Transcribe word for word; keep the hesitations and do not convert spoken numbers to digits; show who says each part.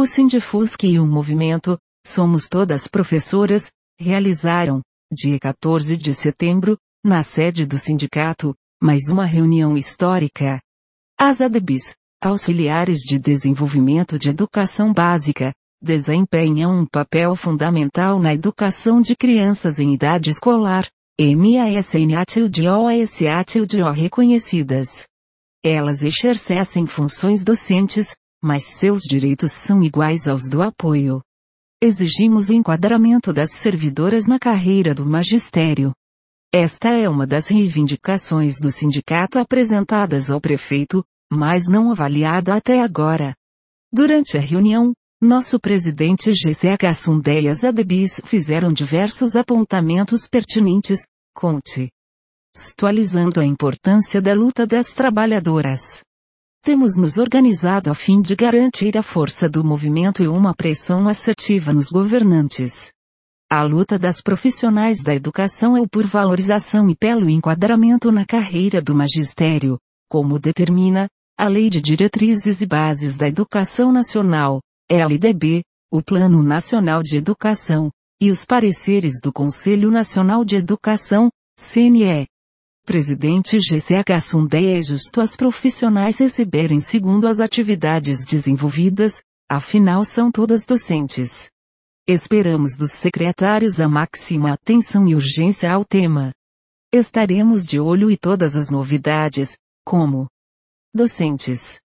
Speaker 1: O Sindifusc e o movimento Somos Todas Professoras realizaram, dia quatorze de setembro, na sede do sindicato, mais uma reunião histórica. As A D Bs, auxiliares de desenvolvimento de educação básica, desempenham um papel fundamental na educação de crianças em idade escolar, M A S N A T I L D O S A T I L D O reconhecidas. Elas exercem funções docentes, mas seus direitos são iguais aos do apoio. Exigimos o enquadramento das servidoras na carreira do magistério. Esta é uma das reivindicações do sindicato apresentadas ao prefeito, mas não avaliada até agora. Durante a reunião, nosso presidente G C H Sundé e as A D Bs fizeram diversos apontamentos pertinentes, contextualizando a importância da luta das trabalhadoras. Temos nos organizado a fim de garantir a força do movimento e uma pressão assertiva nos governantes. A luta das profissionais da educação é por valorização e pelo enquadramento na carreira do magistério, como determina a Lei de Diretrizes e Bases da Educação Nacional, L D B, o Plano Nacional de Educação, e os pareceres do Conselho Nacional de Educação, C N E. Presidente G C H Sundé, é justo as profissionais receberem segundo as atividades desenvolvidas, afinal são todas docentes. Esperamos dos secretários a máxima atenção e urgência ao tema. Estaremos de olho e todas as novidades, como docentes,